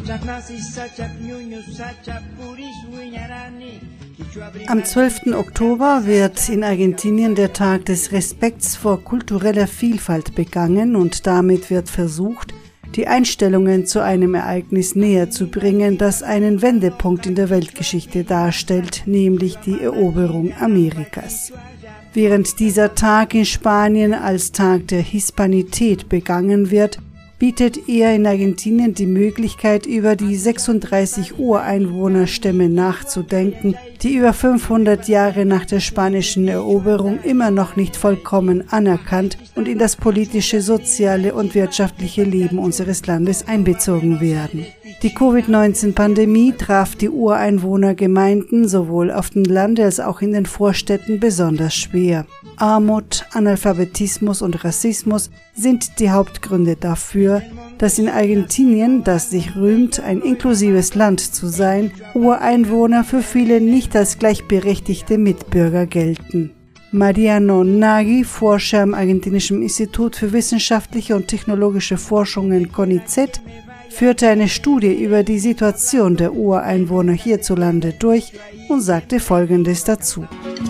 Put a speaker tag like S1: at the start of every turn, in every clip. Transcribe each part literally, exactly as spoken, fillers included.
S1: Am zwölften Oktober wird in Argentinien der Tag des Respekts vor kultureller Vielfalt begangen und damit wird versucht, die Einstellungen zu einem Ereignis näher zu bringen, das einen Wendepunkt in der Weltgeschichte darstellt, nämlich die Eroberung Amerikas. Während dieser Tag in Spanien als Tag der Hispanität begangen wird, bietet er in Argentinien die Möglichkeit, über die sechsunddreißig Ureinwohnerstämme nachzudenken, die über fünfhundert Jahre nach der spanischen Eroberung immer noch nicht vollkommen anerkannt und in das politische, soziale und wirtschaftliche Leben unseres Landes einbezogen werden. Die Covid neunzehn Pandemie traf die Ureinwohnergemeinden sowohl auf dem Lande als auch in den Vorstädten besonders schwer. Armut, Analphabetismus und Rassismus sind die Hauptgründe dafür, dass in Argentinien, das sich rühmt, ein inklusives Land zu sein, Ureinwohner für viele nicht als gleichberechtigte Mitbürger gelten. Mariano Nagy, Forscher am Argentinischen Institut für wissenschaftliche und technologische Forschungen CONICET, führte eine Studie über die Situation der Ureinwohner hierzulande durch und sagte Folgendes dazu.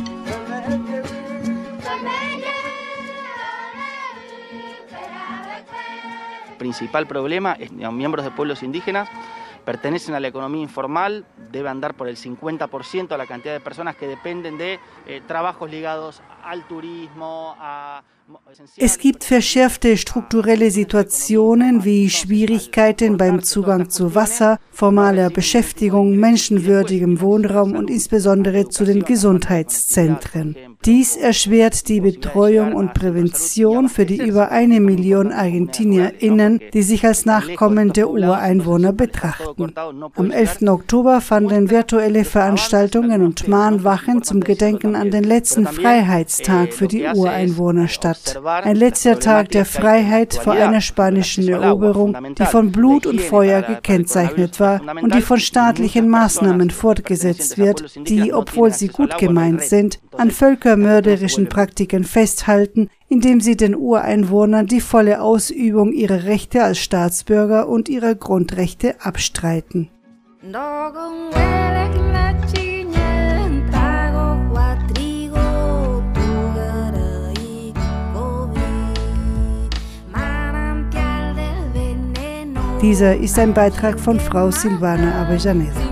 S2: Principal problema es que los miembros de pueblos indígenas pertenecen a la economía informal, debe andar por el cincuenta por ciento la cantidad de personas que dependen de eh, trabajos ligados al turismo, a...
S1: Es gibt verschärfte strukturelle Situationen wie Schwierigkeiten beim Zugang zu Wasser, formaler Beschäftigung, menschenwürdigem Wohnraum und insbesondere zu den Gesundheitszentren. Dies erschwert die Betreuung und Prävention für die über eine Million ArgentinierInnen, die sich als Nachkommen der Ureinwohner betrachten. Am elften Oktober fanden virtuelle Veranstaltungen und Mahnwachen zum Gedenken an den letzten Freiheitstag für die Ureinwohner statt. Ein letzter Tag der Freiheit vor einer spanischen Eroberung, die von Blut und Feuer gekennzeichnet war und die von staatlichen Maßnahmen fortgesetzt wird, die, obwohl sie gut gemeint sind, an völkermörderischen Praktiken festhalten, indem sie den Ureinwohnern die volle Ausübung ihrer Rechte als Staatsbürger und ihrer Grundrechte abstreiten. Dieser ist ein Beitrag von Frau Silvana Avellaneda.